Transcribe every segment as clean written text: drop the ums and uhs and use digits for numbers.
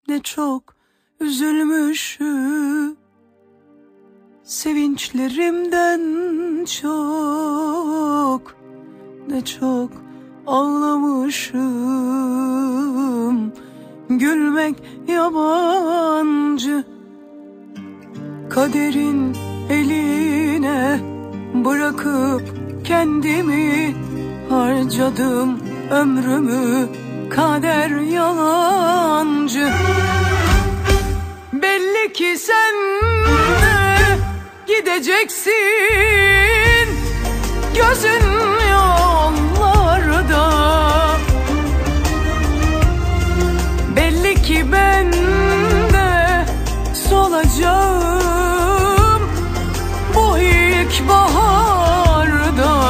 ne çok üzülmüşüm. Sevinçlerimden çok, ne çok ağlamışım. Gülmek yabancı, kaderin eline bırakıp kendimi harcadım ömrümü. Kader yalancı. Belli ki sen de gideceksin, gözün yollarda. Belli ki ben de solacağım bu ilk baharda.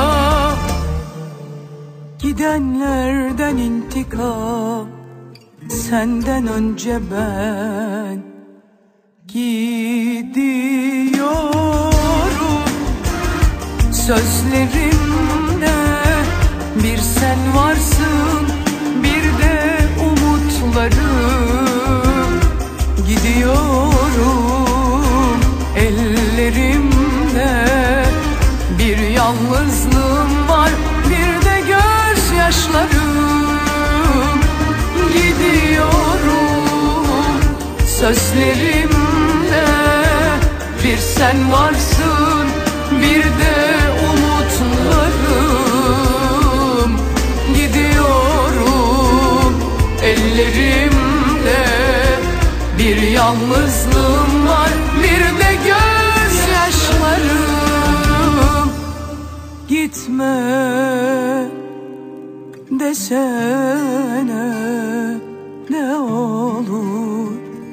Gidenlerden intikam, senden önce ben gidiyorum. Sözlerimde bir sen varsın, bir de umutlarım. Gidiyorum, ellerimde bir yalnızlığım var, bir de gözyaşlarım. Gidiyorum, sözlerimde bir sen varsın, bir de umutlarım. Gidiyorum, ellerimde bir yalnızlığım var, bir de gözyaşlarım. Gitme desene ne olur.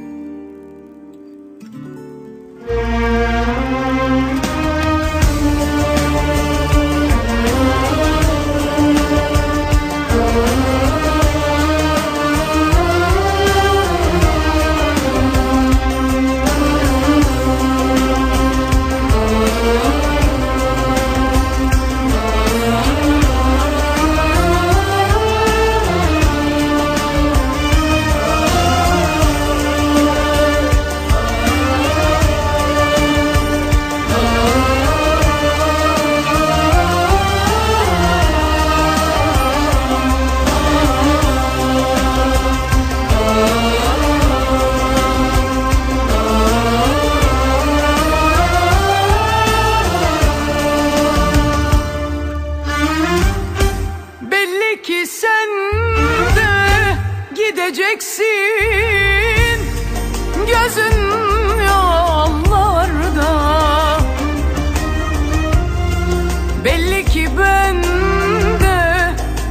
Ki sen de gideceksin, gözün yollarda. Belli ki ben de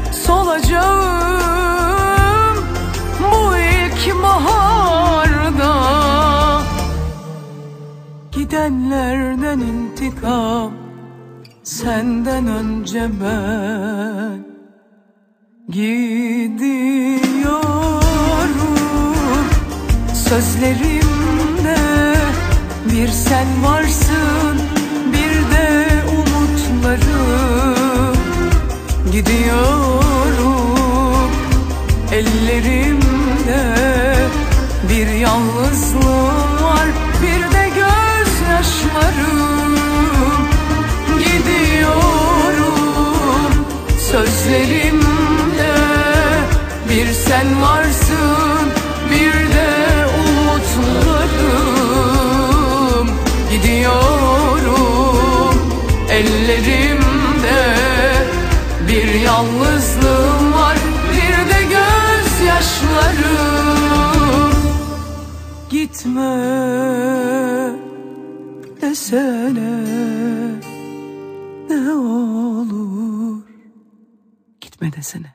solacağım bu ilk baharda. Gidenlerden intikam, senden önce ben gidiyorum. Sözlerimde bir sen varsın, bir de umutlarım. Gidiyorum, ellerimde bir yalnızlığım var, bir de gözyaşlarım. Gidiyorum, sözlerimde bir sen varsın, bir de umutlarım. Gidiyorum, ellerimde bir yalnızlığım var, bir de gözyaşlarım. Gitme desene ne olur. Gitme desene.